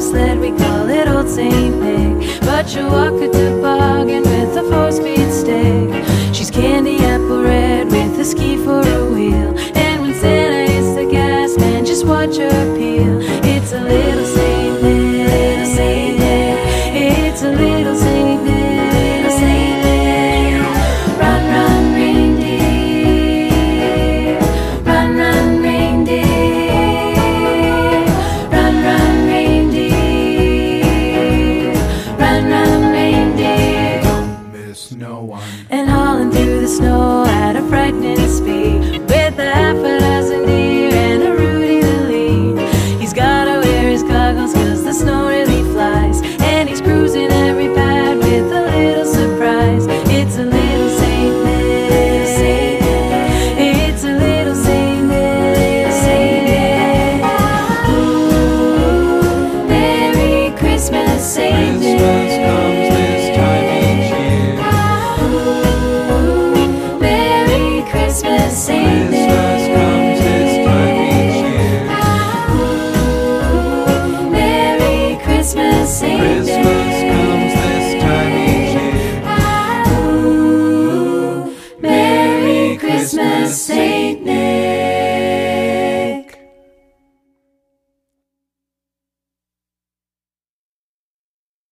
sled, we call it Old St. Nick. But you walk a toboggan with a 4-speed stick. She's candy apple red with a ski for a wheel. And when Santa hits the gas, man, just watch her peel. It's a little St. Nick, little St. Nick. It's a little St. Nick, little St. Nick. Run, run, reindeer. Run, run, reindeer. Run, run, reindeer. Run, run, reindeer. Don't miss no one. And hauling through the snow at a frightening speed, with a half a dozen deer and a Rudy the lead. He's gotta wear his goggles 'cause the snow really flies, and he's cruising every pad with a little surprise. It's a little St. Nick, St. Nick. It's a little St. Nick, St. Nick. Ooh, Merry Christmas, St. Nick. Christmas comes this time each year. Merry Christmas, St. Nick. Christmas comes this time each year. Merry Christmas, St. Nick. Christmas comes this time each year. Merry Christmas, St. Nick.